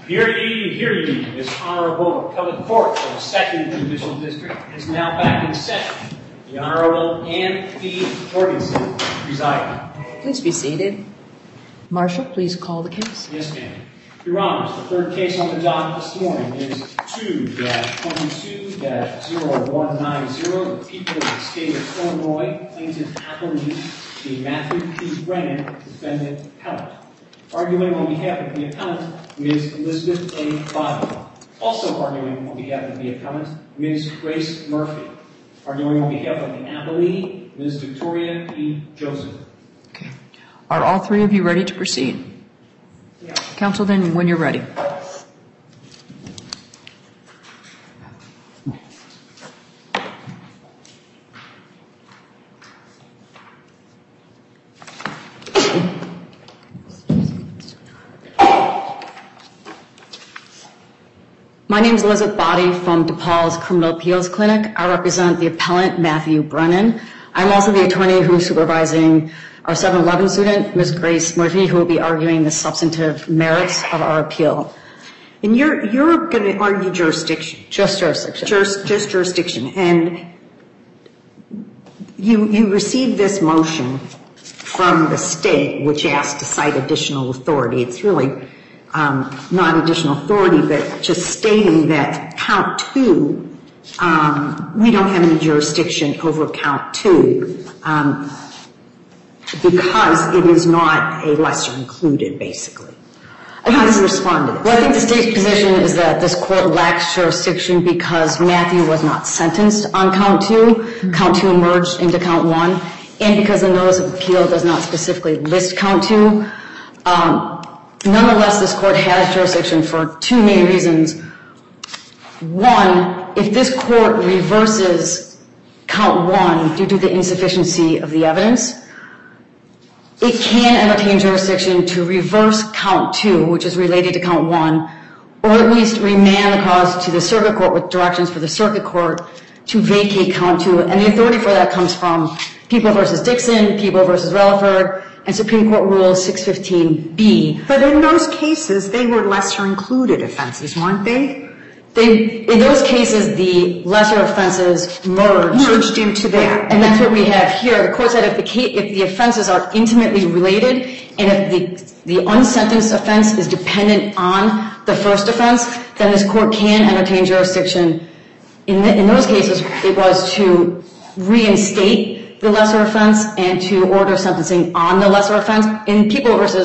Hear ye. This Honorable Appellate Court of the 2nd Judicial District is now back in session. The Honorable Anne B. Jorgensen presiding. Please be seated. Marshal, please call the case. Yes, ma'am. Your Honors, the third case on the docket this morning is 2-22-0190. The people of the state of Illinois, plaintiff appellee, the Matthew P. Brennan, defendant appellant. Arguing on behalf of the appellant, Ms. Elizabeth A. Bobby. Also arguing on behalf of the appellant, Ms. Grace Murphy. Arguing on behalf of the appellee, Ms. Victoria E. Joseph. Okay. Are all three of you ready to proceed? Yeah. Counsel, then, when you're ready. My name is Elizabeth Body from DePaul's Criminal Appeals Clinic. I represent the appellant, Matthew Brennan. I'm also the attorney who's supervising our 7-11 student, Ms. Grace Murphy, who will be arguing the substantive merits of our appeal. And you're going to argue jurisdiction? Just jurisdiction. Just jurisdiction. And you received this motion from the state, which asked to cite additional authority. It's really not additional authority, but just stating that count 2, we don't have any jurisdiction over count 2 because it is not a lesser included, basically. How do you respond to this? Well, I think the state's position is that this court lacks jurisdiction because Matthew was not sentenced on count 2. Count 2 merged into count 1. And because the notice of appeal does not specifically list count 2. Nonetheless, this court has jurisdiction for two main reasons. One, if this court reverses count 1 due to the insufficiency of the evidence, it can entertain jurisdiction to reverse count 2, which is related to count 1, or at least remand the cause to the circuit court with directions for the circuit court to vacate count 2. And the authority for that comes from People v. Dixon, People v. Relaford, and Supreme Court Rule 615B. But in those cases, they were lesser included offenses, weren't they? In those cases, the lesser offenses merged into that. And that's what we have here. The court said if the offenses are intimately related and if the unsentenced offense is dependent on the first offense, then this court can entertain jurisdiction. In those cases, it was to reinstate the lesser offense and to order sentencing on the lesser offense. In People v.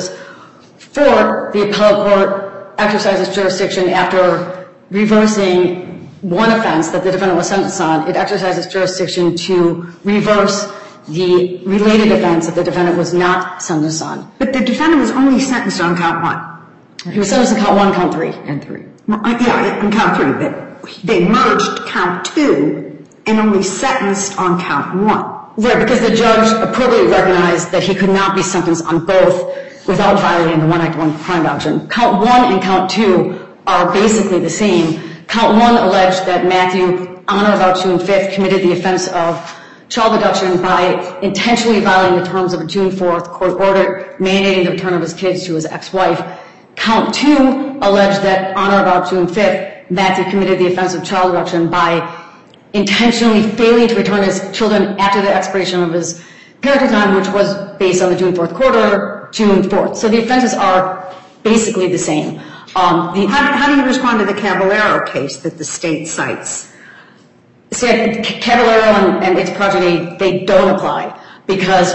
Ford, the appellate court exercises jurisdiction after reversing one offense that the defendant was sentenced on. It exercises jurisdiction to reverse the related offense that the defendant was not sentenced on. But the defendant was only sentenced on count 1. He was sentenced on count 1, count 3. And 3. Yeah, on count 3, but they merged count 2 and only sentenced on count 1. Right, because the judge appropriately recognized that he could not be sentenced on both without violating the One Act, One Crime doctrine. Count 1 and count 2 are basically the same. Count 1 alleged that Matthew, on or about June 5th, committed the offense of child abduction by intentionally violating the terms of a June 4th court order mandating the return of his kids to his ex-wife. Count 2 alleged that, on or about June 5th, Matthew committed the offense of child abduction by intentionally failing to return his children after the expiration of his parental time, which was based on the June 4th court order, June 4th. So the offenses are basically the same. How do you respond to the Caballero case that the state cites? See, Caballero and its progeny, they don't apply because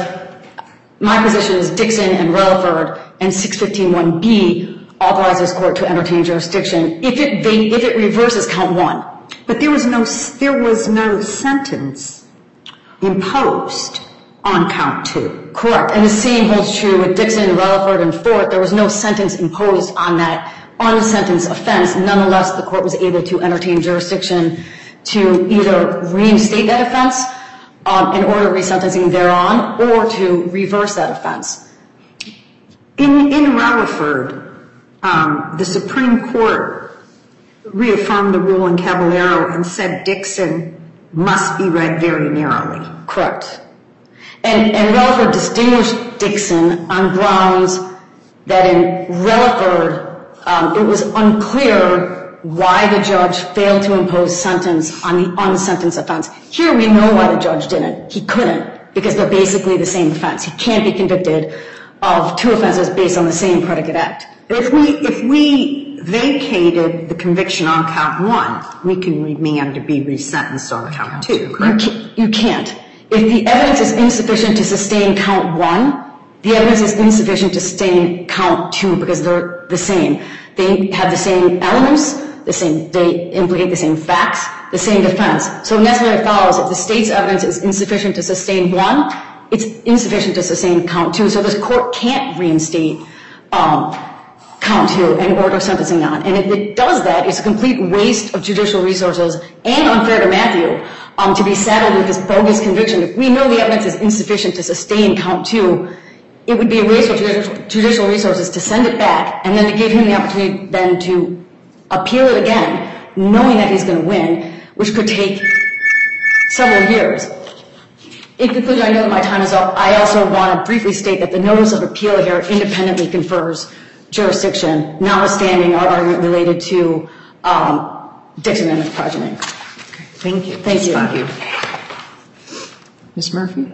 my position is Dixon and Relaford and 615(1)B authorizes court to entertain jurisdiction if it reverses count 1. But there was no sentence imposed on count 2. Correct. And the same holds true with Dixon, Relaford, and Ford. There was no sentence imposed on that unsentenced offense. Nonetheless, the court was able to entertain jurisdiction to either reinstate that offense and order resentencing thereon or to reverse that offense. In Relaford, the Supreme Court reaffirmed the rule in Caballero and said Dixon must be read very narrowly. Correct. And Relaford distinguished Dixon on grounds that in Relaford, it was unclear why the judge failed to impose sentence on the unsentenced offense. Here we know why the judge didn't. He couldn't, because they're basically the same offense. He can't be convicted of two offenses based on the same predicate act. If we vacated the conviction on count 1, we can remand to be resentenced on count 2, correct? You can't. If the evidence is insufficient to sustain count 1, the evidence is insufficient to sustain count 2 because they're the same. They have the same elements, they implicate the same facts, the same defense. So necessarily follows if the state's evidence is insufficient to sustain 1, it's insufficient to sustain count 2. So this court can't reinstate count 2 and order sentencing on. And if it does that, it's a complete waste of judicial resources and unfair to Matthew to be saddled with this bogus conviction. If we know the evidence is insufficient to sustain count 2, it would be a waste of judicial resources to send it back and then to give him the opportunity then to appeal it again, knowing that he's going to win, which could take several years. In conclusion, I know that my time is up. I also want to briefly state that the notice of appeal here independently confers jurisdiction, notwithstanding our argument related to Dixon and his progeny. Okay. Thank you. Thank you. Thank you. Ms. Murphy?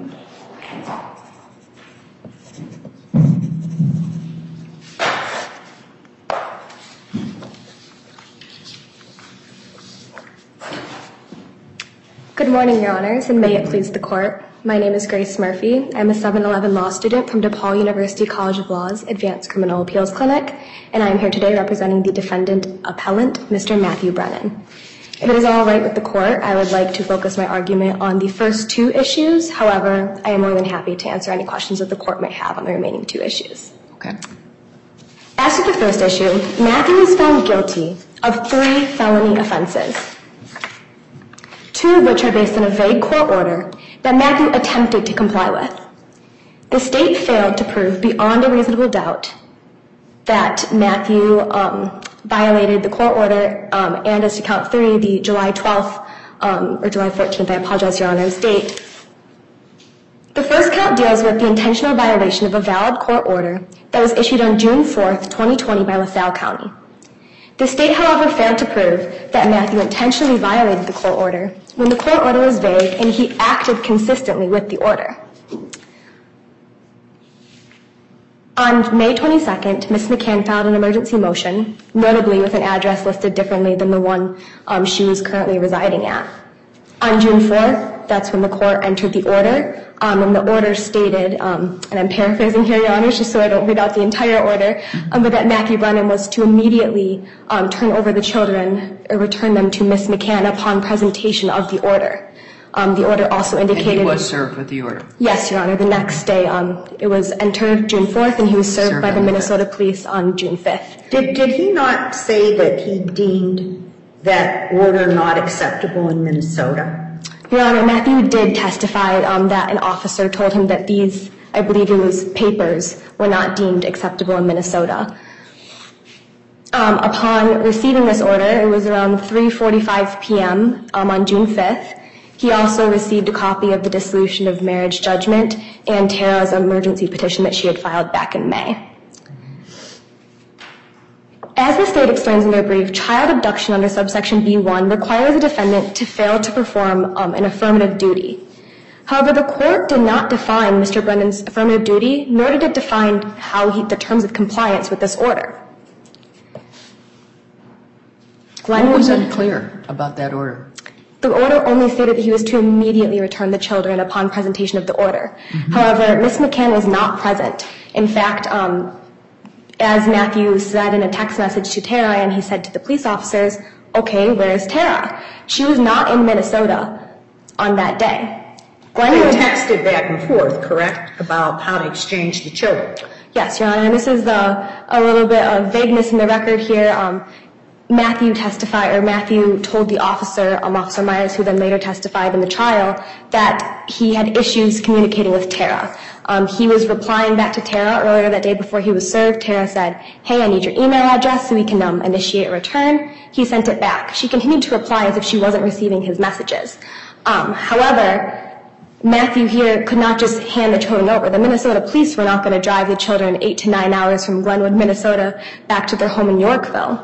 Good morning, Your Honors, and may it please the Court. My name is Grace Murphy. I'm a 711 law student from DePaul University College of Law's Advanced Criminal Appeals Clinic, and I am here today representing the defendant appellant, Mr. Matthew Brennan. If it is all right with the Court, I would like to focus my argument on the first two issues. However, I am more than happy to answer any questions that the Court may have on the remaining two issues. Okay. As to the first issue, Matthew was found guilty of 3 felony offenses, 2 of which are based on a vague court order that Matthew attempted to comply with. The state failed to prove beyond a reasonable doubt that Matthew violated the court order, and as to count 3, the July 12th or July 14th, I apologize, Your Honor's date. The first count deals with the intentional violation of a valid court order that was issued on June 4th, 2020 by LaSalle County. The state, however, failed to prove that Matthew intentionally violated the court order when the court order was vague and he acted consistently with the order. On May 22nd, Ms. McCann filed an emergency motion, notably with an address listed differently than the one she was currently residing at. On June 4th, that's when the court entered the order, and the order stated, and I'm paraphrasing here, Your Honor, just so I don't read out the entire order, but that Matthew Brennan was to immediately turn over the children or return them to Ms. McCann upon presentation of the order. The order also indicated... And he was served with the order? Yes, Your Honor. The next day, it was entered June 4th, and he was served by the Minnesota police on June 5th. Did he not say that he deemed that order not acceptable in Minnesota? Your Honor, Matthew did testify that an officer told him that these, I believe it was papers, were not deemed acceptable in Minnesota. Upon receiving this order, it was around 3:45 p.m. On June 5th. He also received a copy of the dissolution of marriage judgment and Tara's emergency petition that she had filed back in May. As the state explains in their brief, child abduction under subsection B1 requires a defendant to fail to perform an affirmative duty. However, the court did not define Mr. Brennan's affirmative duty, nor did it define the terms of compliance with this order. What was unclear about that order? The order only stated that he was to immediately return the children upon presentation of the order. Mm-hmm. However, Ms. McCann was not present. In fact, as Matthew said in a text message to Tara, and he said to the police officers, "Okay, where's Tara?" She was not in Minnesota on that day. They texted back and forth, correct, about how to exchange the children? Yes, Your Honor, and this is a little bit of vagueness in the record here. Matthew told the officer, Officer Myers, who then later testified in the trial, that he had issues communicating with Tara. He was replying back to Tara earlier that day before he was served. Tara said, "Hey, I need your email address so we can initiate a return." He sent it back. She continued to reply as if she wasn't receiving his messages. However, Matthew here could not just hand the children over. The Minnesota police were not going to drive the children 8 to 9 hours from Glenwood, Minnesota, back to their home in Yorkville.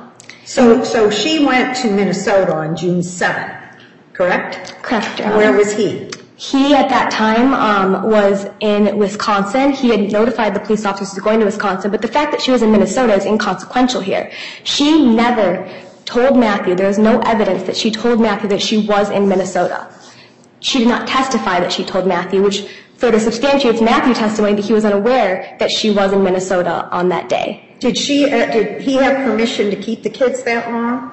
So she went to Minnesota on June 7th, correct? Correct, Your And Honor. where was he? He, at that time, was in Wisconsin. He had notified the police officers going to Wisconsin, but the fact that she was in Minnesota is inconsequential here. She never told Matthew, there is no evidence that she told Matthew that she was in Minnesota. She did not testify that she told Matthew, which further substantiates Matthew's testimony that he was unaware that she was in Minnesota on that day. Did he have permission to keep the kids that long?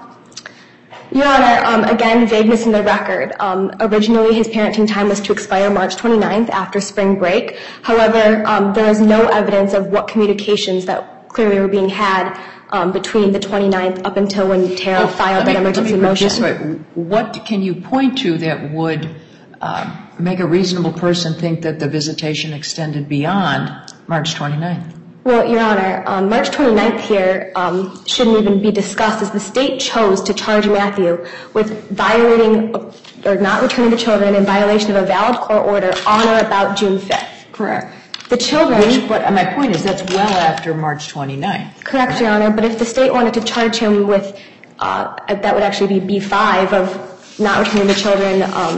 Your Honor, again, vagueness in the record. Originally, his parenting time was to expire March 29th after spring break. However, there is no evidence of what communications that clearly were being had between the 29th up until when Tara filed that emergency motion. What can you point to that would make a reasonable person think that the visitation extended beyond March 29th? Well, Your Honor, March 29th here shouldn't even be discussed, as the state chose to charge Matthew with violating or not returning the children in violation of a valid court order on or about June 5th. Correct. The children... But my point is that's well after March 29th. Correct, Your Honor, but if the state wanted to charge him with, that would actually be B5 of not returning the children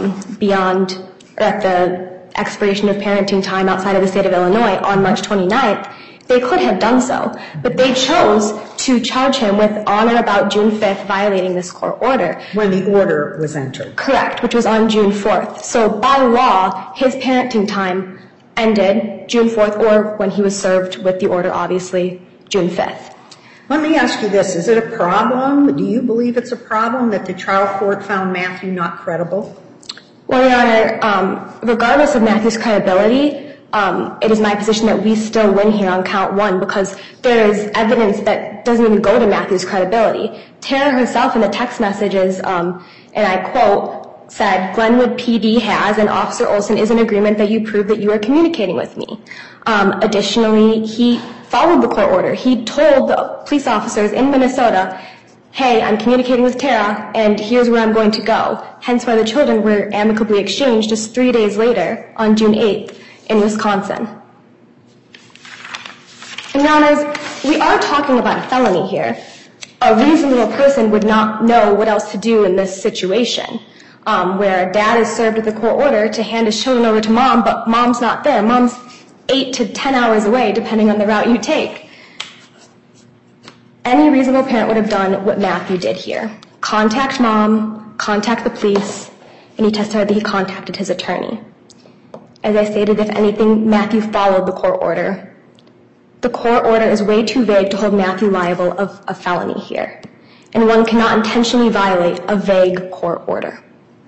beyond or at the expiration of parenting time outside of the state of Illinois on March 29th, they could have done so, but they chose to charge him with on or about June 5th violating this court order. When the order was entered. Correct, which was on June 4th. So by law, his parenting time ended June 4th, or when he was served with the order, obviously, June 5th. Let me ask you this. Is it a problem? Do you believe it's a problem that the trial court found Matthew not credible? Well, Your Honor, regardless of Matthew's credibility, it is my position that we still win here on count 1 because there is evidence that doesn't even go to Matthew's credibility. Tara herself in the text messages, and I quote, said, Glenwood PD has and Officer Olson is in agreement that you prove that you are communicating with me. Additionally, he followed the court order. He told the police officers in Minnesota, hey, I'm communicating with Tara, and here's where I'm going to go. Hence why the children were amicably exchanged just 3 days later on June 8th. In Wisconsin. And Your Honors, we are talking about a felony here. A reasonable person would not know what else to do in this situation, where dad is served with a court order to hand his children over to mom, but mom's not there. Mom's 8 to 10 hours away, depending on the route you take. Any reasonable parent would have done what Matthew did here. Contact mom, contact the police, and he testified that he contacted his attorney. As I stated, if anything, Matthew followed the court order. The court order is way too vague to hold Matthew liable of a felony here, and one cannot intentionally violate a vague court order.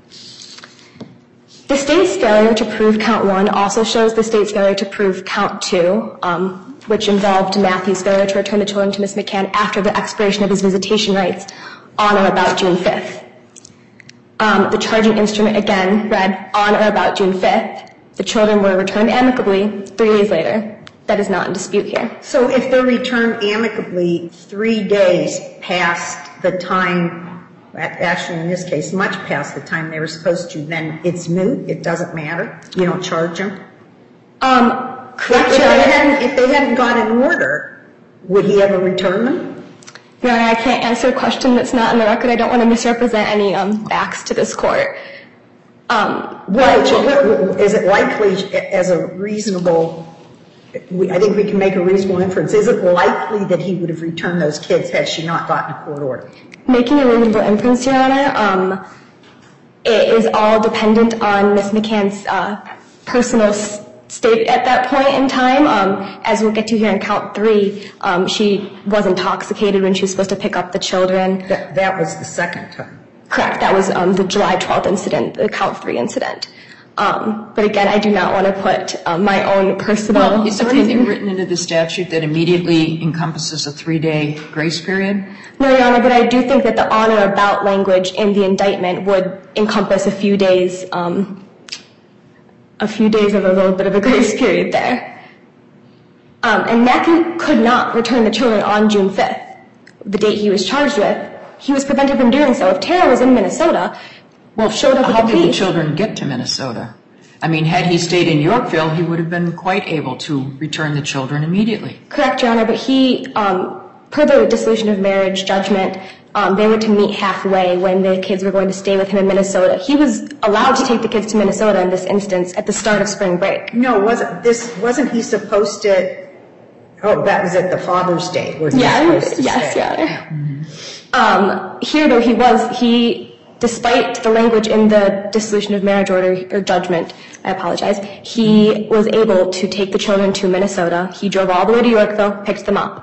The state's failure to prove count 1 also shows the state's failure to prove count 2, which involved Matthew's failure to return the children to Ms. McCann after the expiration of his visitation rights on or about June 5th. The charging instrument, again, read on or about June 5th. The children were returned amicably 3 days later. That is not in dispute here. So if they're returned amicably 3 days past the time, actually in this case, much past the time they were supposed to, then it's moot? It doesn't matter? You don't charge them? Correct. If they hadn't got an order, would he ever return them? Your Honor, I can't answer a question that's not in the record. I don't want to misrepresent any facts to this court. Is it likely as a reasonable, I think we can make a reasonable inference, is it likely that he would have returned those kids had she not gotten a court order? Making a reasonable inference, Your Honor, it is all dependent on Ms. McCann's personal state at that point in time. As we'll get to here in count 3, she was intoxicated when she was supposed to pick up the children. That was the second time. Correct. That was the July 12th incident, the count 3 incident. But again, I do not want to put my own personal opinion. Is there anything written into the statute that immediately encompasses a 3-day grace period? No, Your Honor, but I do think that the on or about language in the indictment would encompass a few days of a little bit of a grace period there. And Matthew could not return the children on June 5th, the date he was charged with. He was prevented from doing so. If Tara was in Minnesota, showed up at the police. How did the children get to Minnesota? I mean, had he stayed in Yorkville, he would have been quite able to return the children immediately. Correct, Your Honor, but he, per the dissolution of marriage judgment, they were to meet halfway when the kids were going to stay with him in Minnesota. He was allowed to take the kids to Minnesota in this instance at the start of spring break. No, wasn't he supposed to, that was at the Father's Day where he was supposed to yes, stay. Your Honor. Here, though, he, despite the language in the dissolution of marriage order or judgment, I apologize, he was able to take the children to Minnesota. He drove all the way to Yorkville, picked them up.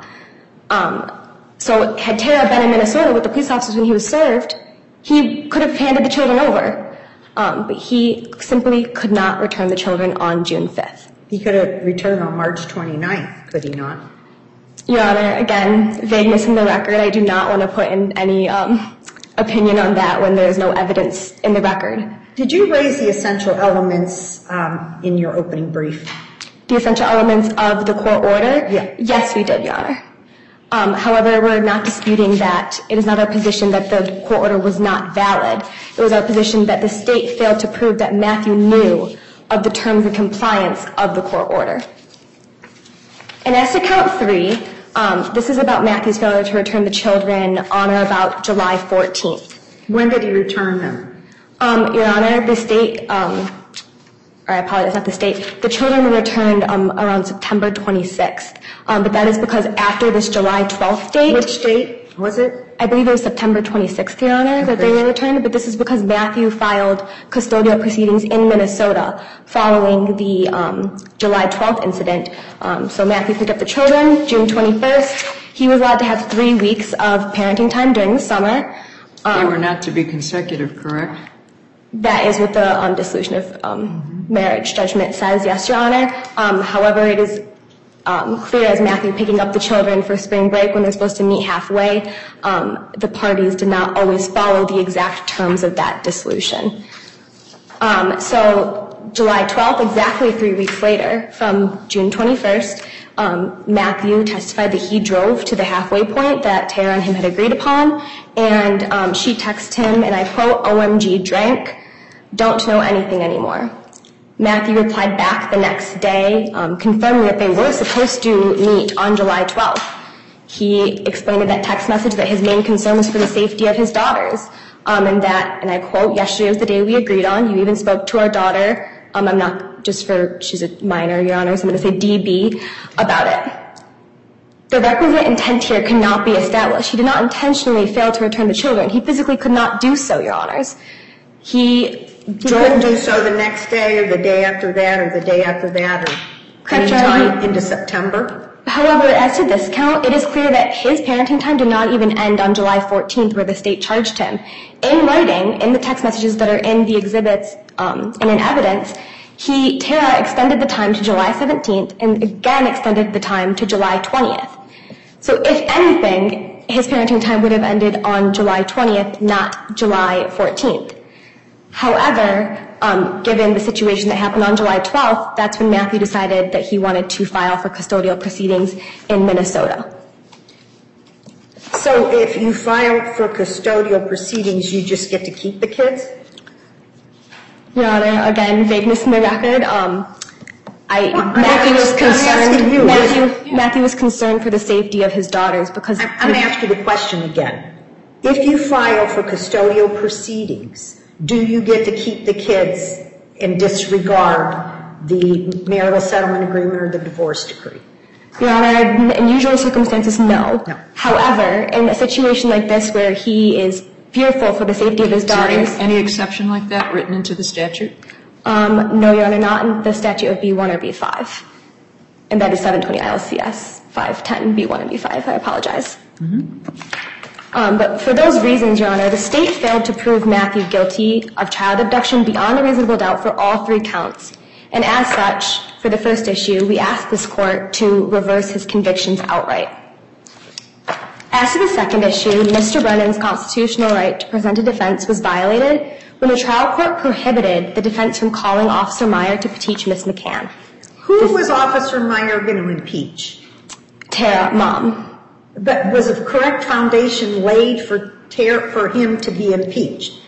So had Tara been in Minnesota with the police officers when he was served, he could have handed the children over. But he simply could not return the children on June 5th. He could have returned on March 29th, could he not? Your Honor, again, vagueness in the record. I do not want to put in any opinion on that when there is no evidence in the record. Did you raise the essential elements in your opening brief? The essential elements of the court order? Yeah. Yes, we did, Your Honor. However, we're not disputing that. It is not our position that the court order was not valid. It was our position that the state failed to prove that Matthew knew of the terms and compliance of the court order. And as to count 3, this is about Matthew's failure to return the children on or about July 14th. When did he return them? Your Honor, the state, or I apologize, not the state, the children were returned around September 26th. But that is because after this July 12th date. Which date was it? I believe it was September 26th, Your Honor, that they were returned. But this is because Matthew filed custodial proceedings in Minnesota following the July 12th incident. So Matthew picked up the children June 21st. He was allowed to have 3 weeks of parenting time during the summer. They were not to be consecutive, correct? That is what the dissolution of marriage judgment says, yes, Your Honor. However, it is clear as Matthew picking up the children for spring break when they're supposed to meet halfway, the parties did not always follow the exact terms of that dissolution. So July 12th, exactly 3 weeks later, from June 21st, Matthew testified that he drove to the halfway point that Tara and him had agreed upon, and she texted him, and I quote, "OMG, drank, don't know anything anymore." Matthew replied back the next day, confirming that they were supposed to meet on July 12th. He explained in that text message that his main concern was for the safety of his daughters, and that, and I quote, "Yesterday was the day we agreed on. You even spoke to our daughter." I'm not just for, she's a minor, Your Honor, so I'm going to say DB, about it. The requisite intent here cannot be established. He did not intentionally fail to return the children. He physically could not do so, Your Honors. He couldn't do so the next day or the day after that or the day after that or any time into September? However, as to this count, it is clear that his parenting time did not even end on July 14th where the state charged him. In writing, in the text messages that are in the exhibits and in evidence, Tara extended the time to July 17th and again extended the time to July 20th. So if anything, his parenting time would have ended on July 20th, not July 14th. However, given the situation that happened on July 12th, that's when Matthew decided that he wanted to file for custodial proceedings in Minnesota. So if you file for custodial proceedings, you just get to keep the kids? Your Honor, again, vagueness in the record. Matthew was concerned for the safety of his daughters because... I'm going to ask you the question again. If you file for custodial proceedings, do you get to keep the kids and disregard the marital settlement agreement or the divorce decree? Your Honor, in usual circumstances, no. However, in a situation like this where he is fearful for the safety of his daughters... Is there any exception like that written into the statute? No, Your Honor, not in the statute of B1 or B5. And that is 720 ILCS 510 B1 and B5. I apologize. But for those reasons, Your Honor, the state failed to prove Matthew guilty of child abduction beyond a reasonable doubt for all 3 counts. And as such, for the first issue, we ask this court to reverse his convictions outright. As to the second issue, Mr. Brennan's constitutional right to present a defense was violated when the trial court prohibited the defense from calling Officer Meyer to impeach Ms. McCann. Who was Officer Meyer going to impeach? Tara, Mom. But was a correct foundation laid for him to be impeached?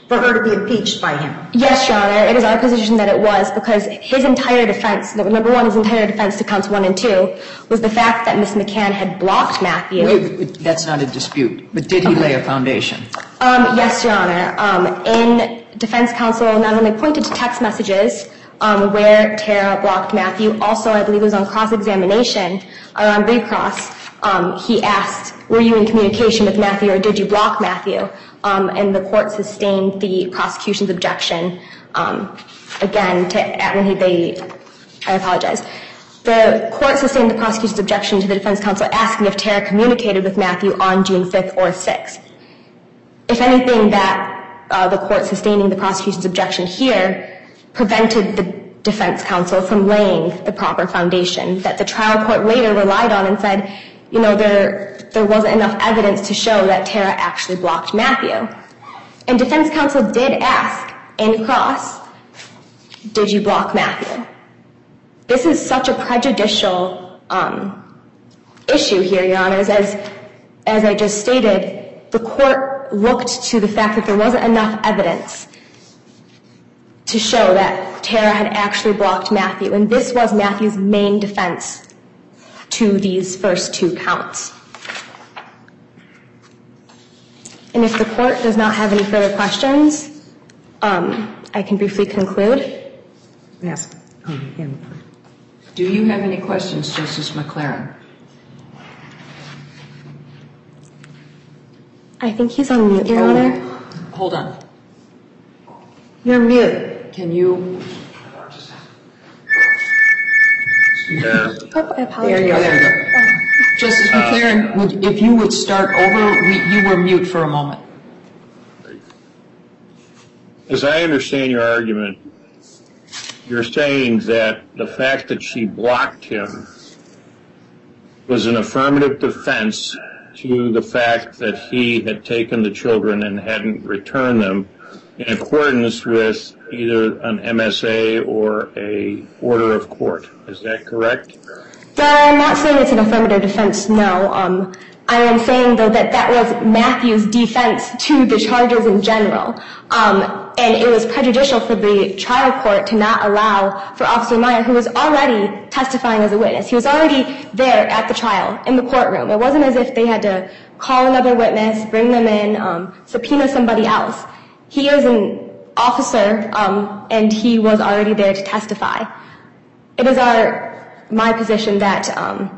for her to be impeached by him? Yes, Your Honor. It is our position that it was because his entire defense, number one, his entire defense to counts 1 and 2 was the fact that Ms. McCann had blocked Matthew. That's not a dispute, but did he lay a foundation? Yes, Your Honor. In defense counsel not only pointed to text messages where Tara blocked Matthew, also I believe it was on cross-examination or on recross, he asked, were you in communication with Matthew or did you block Matthew? And the court sustained the prosecution's objection. Again, I apologize. The court sustained the prosecution's objection to the defense counsel asking if Tara communicated with Matthew on June 5th or 6th. If anything, the court sustaining the prosecution's objection here prevented the defense counsel from laying the proper foundation that the trial court later relied on and said, you know, there wasn't enough evidence to show that Tara actually blocked Matthew. And defense counsel did ask in cross, did you block Matthew? This is such a prejudicial issue here, Your Honors. As I just stated, the court looked to the fact that there wasn't enough evidence to show that Tara had actually blocked Matthew. And this was Matthew's main defense to these first 2 counts. And if the court does not have any further questions, I can briefly conclude. Yes. Do you have any questions, Justice McLaren? I think he's on mute, Your Honor. Hold on. You're mute. Can you? Oh, I apologize. There you go. Justice McLaren, if you would start over, you were mute for a moment. As I understand your argument, you're saying that the fact that she blocked him was an affirmative defense to the fact that he had taken the children and hadn't returned them in accordance with either an MSA or a order of court. Is that correct? I'm not saying it's an affirmative defense, no. I am saying, though, that was Matthew's defense to the charges in general. And it was prejudicial for the trial court to not allow for Officer Meyer, who was already testifying as a witness. He was already there at the trial, in the courtroom. It wasn't as if they had to call another witness, bring them in, subpoena somebody else. He is an officer, and he was already there to testify. It is my position that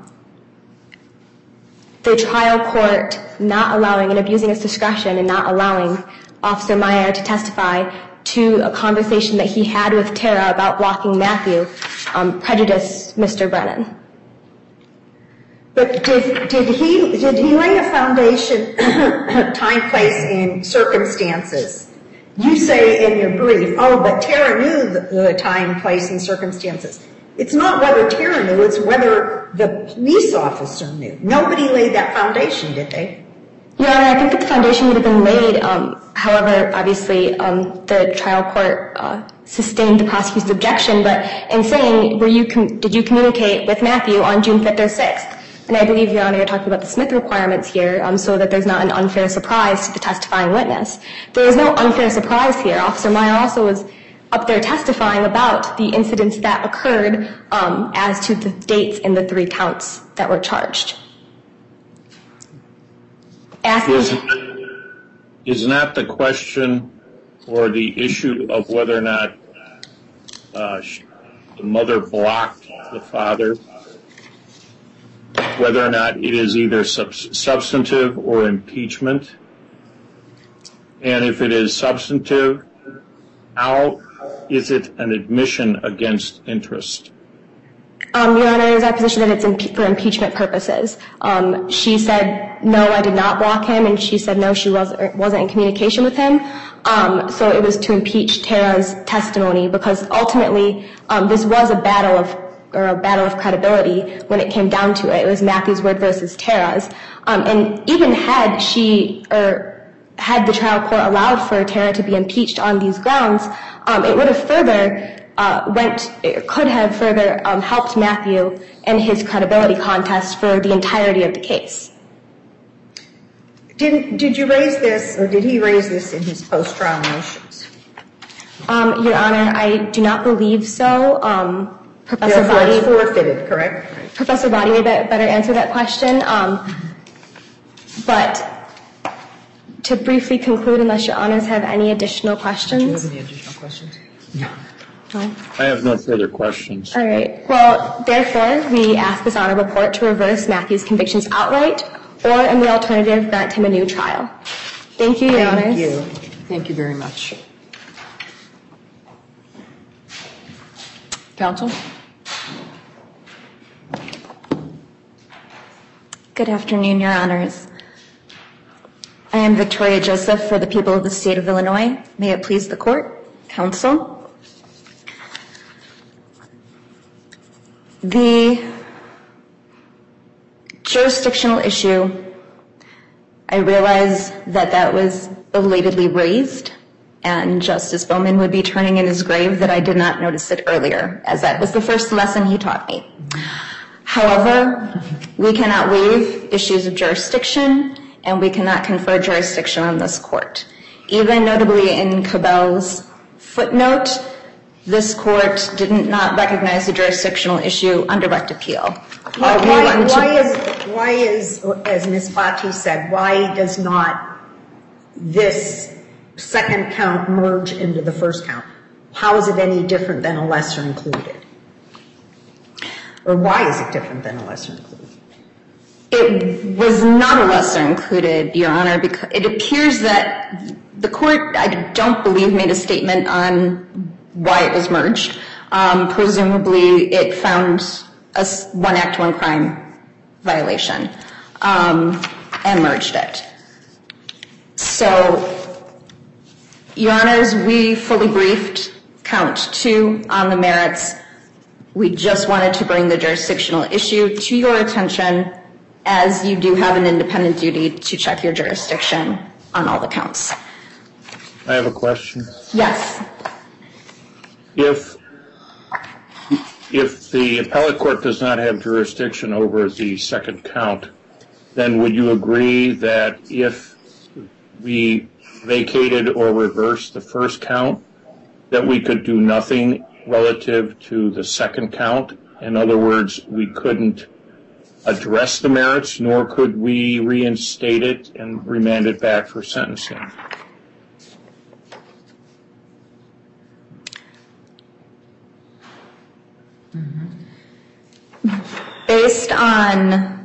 the trial court not allowing and abusing its discretion and not allowing Officer Meyer to testify to a conversation that he had with Tara about blocking Matthew prejudiced Mr. Brennan. But did he lay a foundation, time, place, and circumstances? You say in your brief, but Tara knew the time, place, and circumstances. It's not whether Tara knew, it's whether the police officer knew. Nobody laid that foundation, did they? Your Honor, I think that the foundation would have been laid. However, obviously, the trial court sustained the prosecution's objection. But in saying, did you communicate with Matthew on June 5th or 6th? And I believe, Your Honor, you're talking about the Smith requirements here so that there's not an unfair surprise to the testifying witness. There is no unfair surprise here. Officer Meyer also was up there testifying about the incidents that occurred as to the dates in the 3 counts that were charged. Is not the question or the issue of whether or not the mother blocked the father, whether or not it is either substantive or impeachment? And if it is substantive, how is it an admission against interest? Your Honor, it is our position that it's for impeachment purposes. She said, no, I did not block him, and she said, no, she wasn't in communication with him. So it was to impeach Tara's testimony because ultimately this was a battle of credibility when it came down to it. It was Matthew's word versus Tara's. And even had the trial court allowed for Tara to be impeached on these grounds, it would have further could have further helped Matthew in his credibility contest for the entirety of the case. Did you raise this, or did he raise this in his post-trial motions? Your Honor, I do not believe so. Professor Therefore, Boddy, it's forfeited, correct? Professor Boddy may better answer that question. But to briefly conclude, unless Your Honors have any additional questions. Do you have any additional questions? No. I have no further questions. All right. Well, therefore, we ask this honorable court to reverse Matthew's convictions outright, or in the alternative, grant him a new trial. Thank you, Your Honors. Thank you. Thank you very much. Counsel? Good afternoon, Your Honors. I am Victoria Joseph for the people of the state of Illinois. May it please the court, counsel. The jurisdictional issue, I realize that was belatedly raised, and Justice Bowman would be turning in his grave that I did not notice it earlier, as that was the first lesson he taught me. However, we cannot waive issues of jurisdiction, and we cannot confer jurisdiction on this court. Even notably in Cabell's footnote, this court did not recognize the jurisdictional issue on direct appeal. Why is, as Ms. Bhatti said, why does not this second count merge into the first count? How is it any different than a lesser included? Or why is it different than a lesser included? It was not a lesser included, Your Honor, because it appears that the court, I don't believe, made a statement on why it was merged. Presumably, it found a one act, one crime violation and merged it. So, Your Honors, we fully briefed count 2 on the merits. We just wanted to bring the jurisdictional issue to your attention, as you do have an independent duty to check your jurisdiction on all the counts. I have a question. Yes. If the appellate court does not have jurisdiction over the second count, then would you agree that if we vacated or reversed the first count, that we could do nothing relative to the second count? In other words, we couldn't address the merits, nor could we reinstate it and remand it back for sentencing. Based on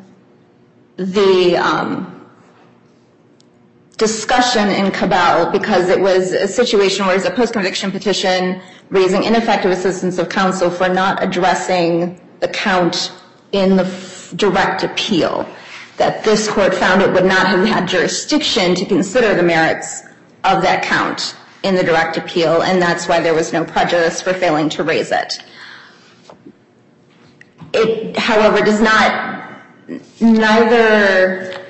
the discussion in Cabell, because it was a situation where it was a post-conviction petition raising ineffective assistance of counsel for not addressing the count in the direct appeal, that this court found it would not have had jurisdiction to consider the merits of that count in the direct appeal, and that's why there was no prejudice for failing to raise it. It, however, does not, neither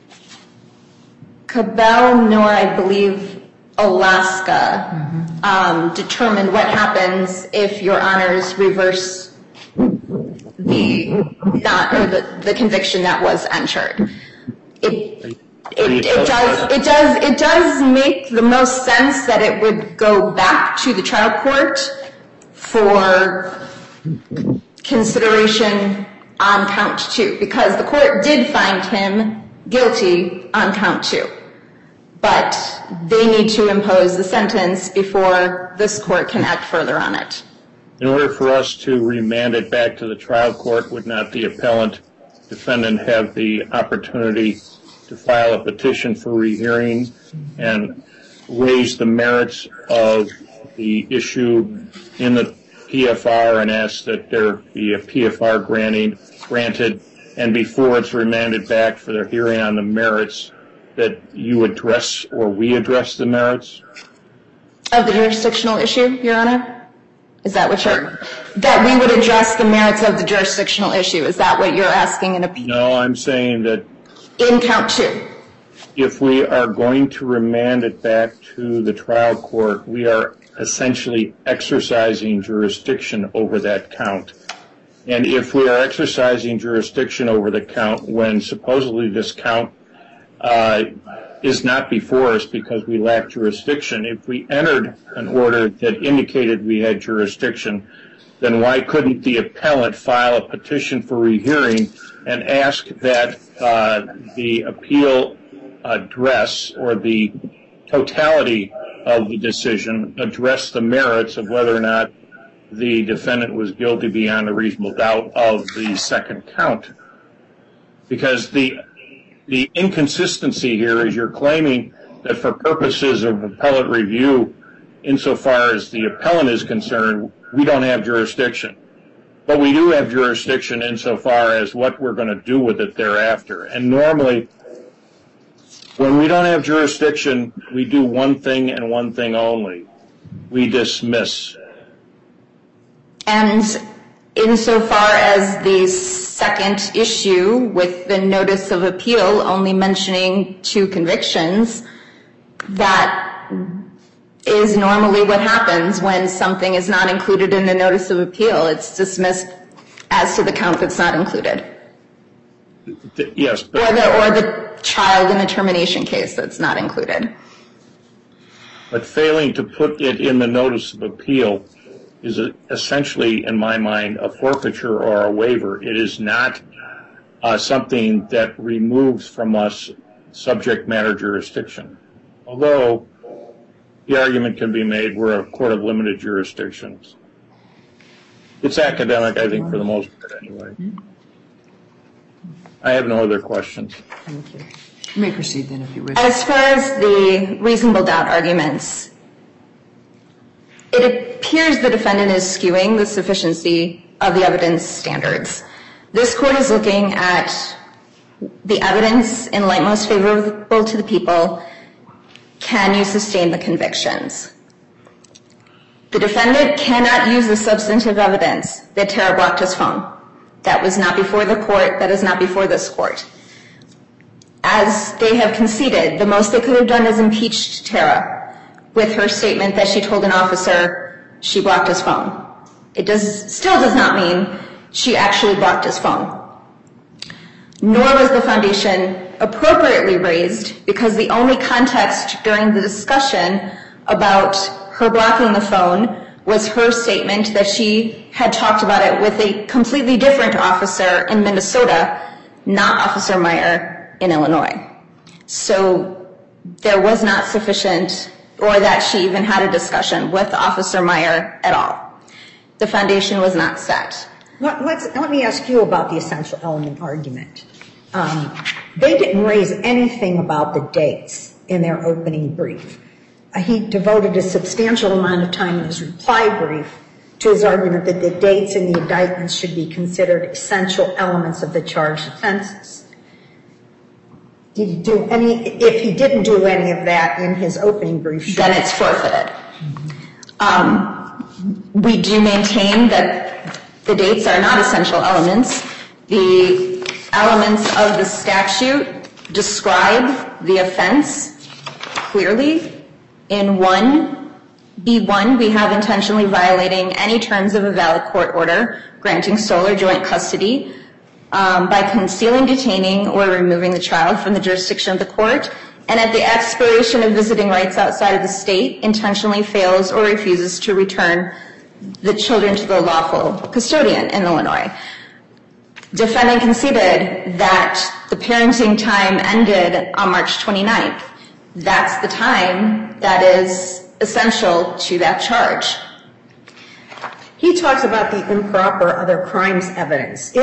Cabell nor, I believe, Alaska determined what happens if Your Honors reverse the conviction that was entered. It does make the most sense that it would go back to the trial court for consideration on count 2, because the court did find him guilty on count 2. But they need to impose the sentence before this court can act further on it. In order for us to remand it back to the trial court, would not the appellant defendant have the opportunity to file a petition for rehearing and raise the merits of the issue in the PFR and ask that there be a PFR granted, and before it's remanded back for the hearing on the merits, that you address or we address the merits? Of the jurisdictional issue, Your Honor? Is that what you're... That we would address the merits of the jurisdictional issue. Is that what you're asking in a... No, I'm saying that... In count 2. If we are going to remand it back to the trial court, we are essentially exercising jurisdiction over that count. And if we are exercising jurisdiction over the count when supposedly this count is not before us because we lack jurisdiction. If we entered an order that indicated we had jurisdiction, then why couldn't the appellant file a petition for rehearing and ask that the appeal address, or the totality of the decision, address the merits of whether or not the defendant was guilty beyond a reasonable doubt of the second count? Because the inconsistency here is you're claiming that for purposes of appellate review, insofar as the appellant is concerned, we don't have jurisdiction. But we do have jurisdiction insofar as what we're going to do with it thereafter. And normally, when we don't have jurisdiction, we do one thing and one thing only. We dismiss. And insofar as the second issue with the notice of appeal only mentioning 2 convictions, that is normally what happens when something is not included in the notice of appeal. It's dismissed as to the count that's not included. Yes. Or the child in a termination case that's not included. But failing to put it in the notice of appeal is essentially, in my mind, a forfeiture or a waiver. It is not something that removes from us subject matter jurisdiction. Although the argument can be made we're a court of limited jurisdictions. It's academic, I think, for the most part anyway. I have no other questions. Thank you. You may proceed then if you wish. As far as the reasonable doubt arguments, it appears the defendant is skewing the sufficiency of the evidence standards. This court is looking at the evidence in light most favorable to the people. Can you sustain the convictions? The defendant cannot use the substantive evidence that Tara blocked his phone. That was not before the court. That is not before this court. As they have conceded, the most they could have done is impeached Tara with her statement that she told an officer she blocked his phone. It still does not mean she actually blocked his phone. Nor was the foundation appropriately raised because the only context during the discussion about her blocking the phone was her statement that she had talked about it with a completely different officer in Minnesota, not Officer Meyer in Illinois. So there was not sufficient, or that she even had a discussion with Officer Meyer at all. The foundation was not set. Let me ask you about the essential element argument. They didn't raise anything about the dates in their opening brief. He devoted a substantial amount of time in his reply brief to his argument that the dates in the indictments should be considered essential elements of the charged offenses. Did he do any? If he didn't do any of that in his opening brief, then it's forfeited. We do maintain that the dates are not essential elements. The elements of the statute describe the offense clearly. In 1B1, we have intentionally violating any terms of a valid court order, granting sole or joint custody by concealing, detaining, or removing the child from the jurisdiction of the court, and at the expiration of visiting rights outside of the state, intentionally fails or refuses to return the children to the lawful custodian in Illinois. Defendant conceded that the parenting time ended on March 29th. That's the time that is essential to that charge. He talks about the improper other crimes evidence.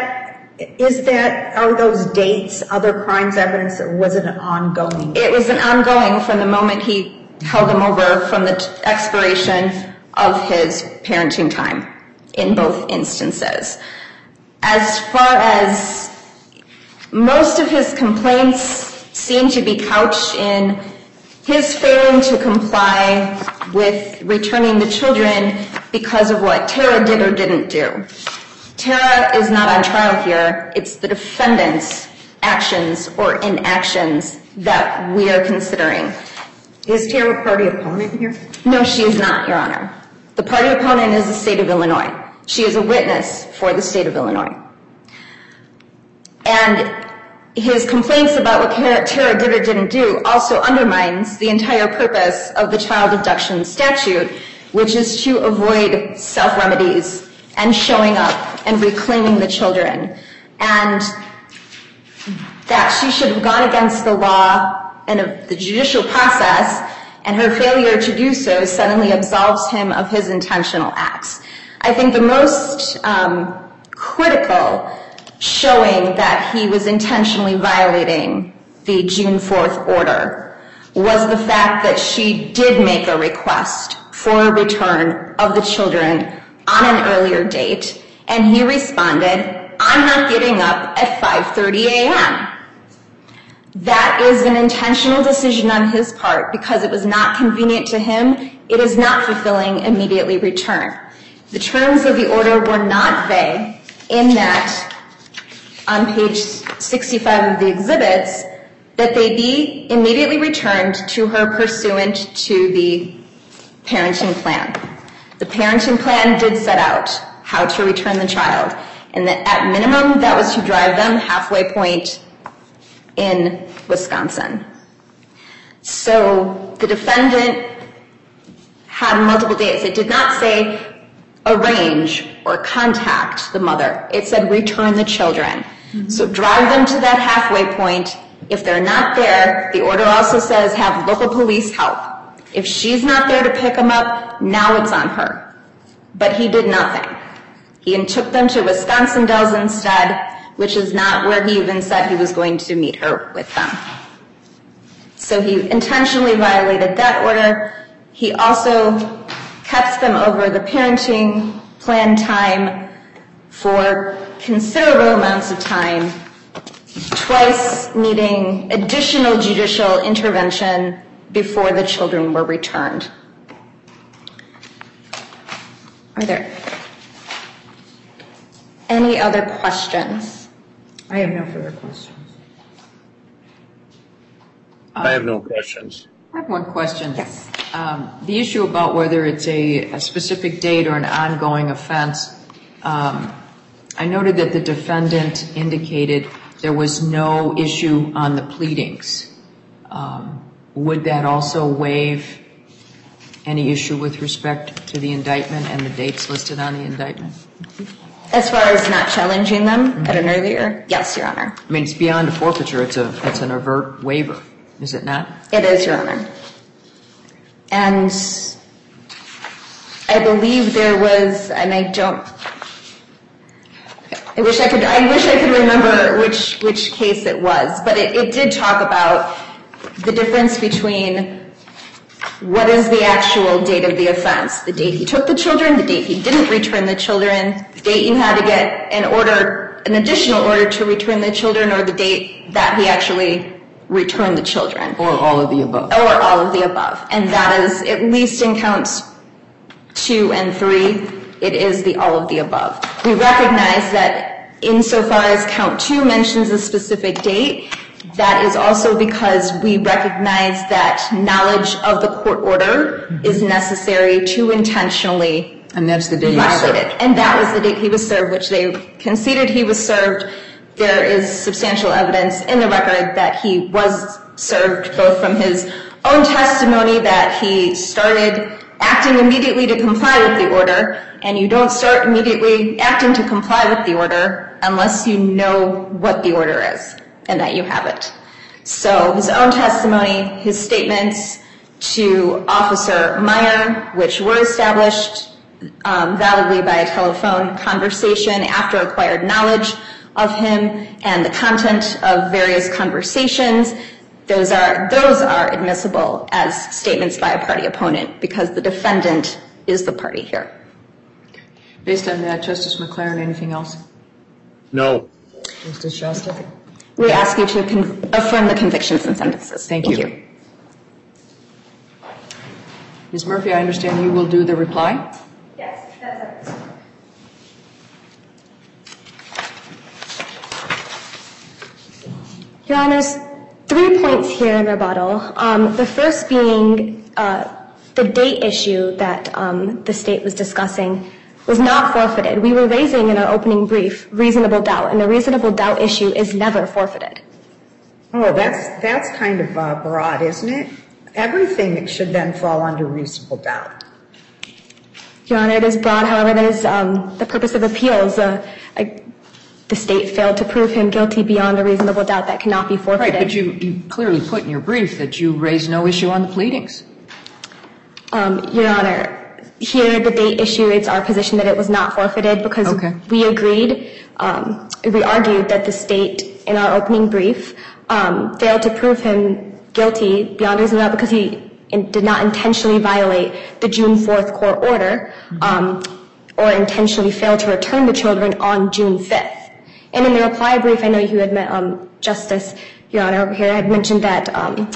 Are those dates other crimes evidence, or was it an ongoing? It was an ongoing from the moment he held them over from the expiration of his parenting time in both instances. As far as most of his complaints seem to be couched in his failing to comply with returning the children because of what Tara did or didn't do. Tara is not on trial here. It's the defendant's actions or inactions that we are considering. Is Tara a party opponent here? No, she is not, Your Honor. The party opponent is the state of Illinois. She is a witness for the state of Illinois. And his complaints about what Tara did or didn't do also undermines the entire purpose of the child abduction statute, which is to avoid self-remedies and showing up and reclaiming the children. And that she should have gone against the law and the judicial process, and her failure to do so suddenly absolves him of his intentional acts. I think the most critical showing that he was intentionally violating the June 4th order was the fact that she did make a request for a return of the children on an earlier date, and he responded, "I'm not getting up at 5:30 a.m. That is an intentional decision on his part because it was not convenient to him. It is not fulfilling immediately return. The terms of the order were not vague in that, on page 65 of the exhibits, that they be immediately returned to her pursuant to the parenting plan. The parenting plan did set out how to return the child, and that at minimum that was to drive them halfway point in Wisconsin. So the defendant had multiple dates. It did not say arrange or contact the mother. It said return the children. So drive them to that halfway point. If they're not there, the order also says have local police help. If she's not there to pick them up, now it's on her. But he did nothing. He took them to Wisconsin Dells instead, which is not where he even said he was going to meet her with them. So he intentionally violated that order. He also kept them over the parenting plan time for considerable amounts of time, twice needing additional judicial intervention before the children were returned. Are there any other questions? I have no further questions. I have no questions. I have one question. Yes. The issue about whether it's a specific date or an ongoing offense, I noted that the defendant indicated there was no issue on the pleadings. Would that also waive any issue with respect to the indictment and the dates listed on the indictment? As far as not challenging them at an earlier? Yes, Your Honor. I mean, it's beyond a forfeiture. It's an overt waiver, is it not? It is, Your Honor. And I believe there was, and I wish I could remember which case it was, but it did talk about the difference between what is the actual date of the offense, the date he took the children, the date he didn't return the children, the date you had to get an additional order to return the children, or the date that he actually returned the children. Or all of the above. Or all of the above. And that is, at least in counts 2 and 3, it is the all of the above. We recognize that insofar as count 2 mentions a specific date, that is also because we recognize that knowledge of the court order is necessary to intentionally and that's the date violate it. And that was the date he was served, which they conceded he was served. There is substantial evidence in the record that he was served, both from his own testimony that he started acting immediately to comply with the order, and you don't start immediately acting to comply with the order unless you know what the order is and that you have it. So his own testimony, his statements to Officer Meyer, which were established validly by a telephone conversation after acquired knowledge of him, and the content of various conversations, those are admissible as statements by a party opponent because the defendant is the party here. Based on that, Justice McLaren, anything else? No. Justice Shostak? We ask you to affirm the convictions and sentences. Thank you. Ms. Murphy, I understand you will do the reply? Yes, that's it. Your Honors, 3 points here in rebuttal. The first being the date issue that the state was discussing was not forfeited. We were raising in our opening brief reasonable doubt, and the reasonable doubt issue is never forfeited. Oh, that's kind of broad, isn't it? Everything should then fall under reasonable doubt. Your Honor, it is broad. However, that is the purpose of appeals. The state failed to prove him guilty beyond a reasonable doubt that cannot be forfeited. Right, but you clearly put in your brief that you raised no issue on the pleadings. Your Honor, here the date issue, it's our position that it was not forfeited because we agreed, we argued that the state in our opening brief failed to prove him guilty beyond reasonable doubt because he did not intentionally violate the June 4th court order or intentionally failed to return the children on June 5th. And in the reply brief, I know you had met, Justice, Your Honor, over here, had mentioned that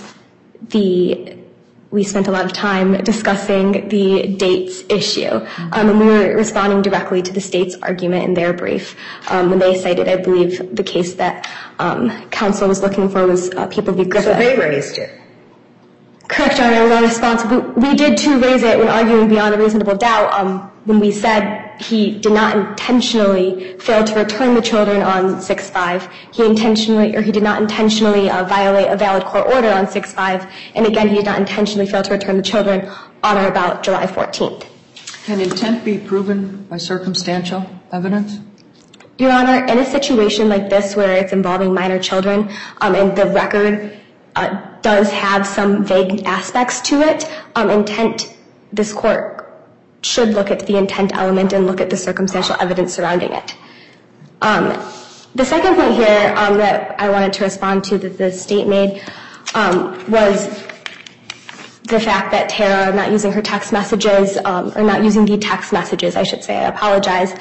we spent a lot of time discussing the dates issue. And we were responding directly to the state's argument in their brief. When they cited, I believe, the case that counsel was looking for was People v. Griffith. So they raised it. Correct, Your Honor, in our response. We did, too, raise it when arguing beyond a reasonable doubt when we said he did not intentionally fail to return the children on 6/5. He did not intentionally violate a valid court order on 6/5. And again, he did not intentionally fail to return the children on or about July 14th. Can intent be proven by circumstantial evidence? Your Honor, in a situation like this where it's involving minor children and the record does have some vague aspects to it, intent, this court should look at the intent element and look at the circumstantial evidence surrounding it. The second point here that I wanted to respond to that the state made was the fact that Tara not using her text messages, or not using the text messages, I should say, I apologize.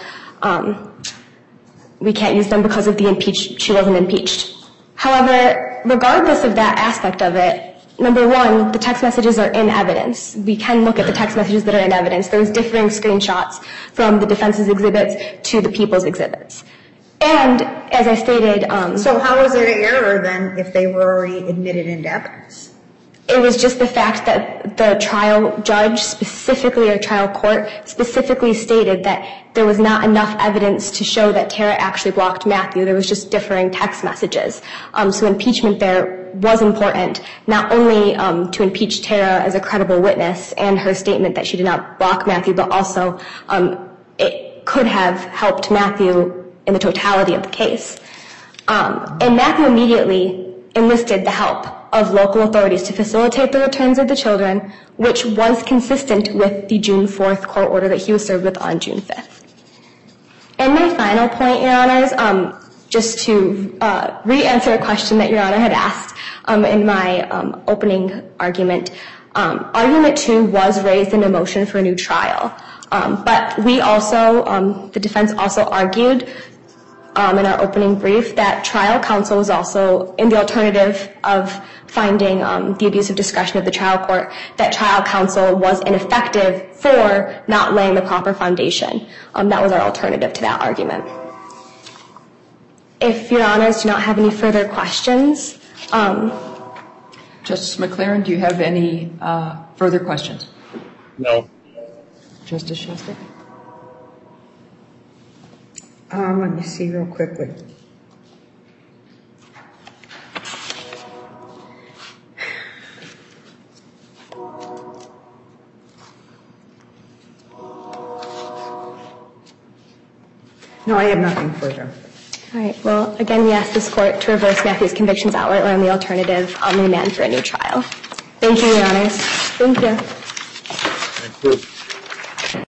We can't use them because of she wasn't impeached. However, regardless of that aspect of it, number one, the text messages are in evidence. We can look at the text messages that are in evidence. There's differing screenshots from the defense's exhibits to the people's exhibits. And as I stated... So how was there an error then if they were already admitted into evidence? It was just the fact that the trial judge specifically, or trial court specifically stated that there was not enough evidence to show that Tara actually blocked Matthew. There was just differing text messages. So impeachment there was important, not only to impeach Tara as a credible witness and her statement that she did not block Matthew, but also it could have helped Matthew in the totality of the case. And Matthew immediately enlisted the help of local authorities to facilitate the returns of the children, which was consistent with the June 4th court order that he was served with on June 5th. And my final point, Your Honors, just to re-answer a question that Your Honor had asked in my opening argument. Argument 2 was raised in a motion for a new trial. But we also, the defense also argued in our opening brief that trial counsel was also in the alternative of finding the abuse of discretion of the trial court, that trial counsel was ineffective for not laying the proper foundation. That was our alternative to that argument. If Your Honors do not have any further questions. Justice McLaren, do you have any further questions? No. Justice Shostak? Let me see real quickly. No, I have nothing further. All right. Well, again, we ask this court to reverse Matthew's convictions outright or on the alternative, remand for a new trial. Thank you, Your Honors. Thank you. Thank you.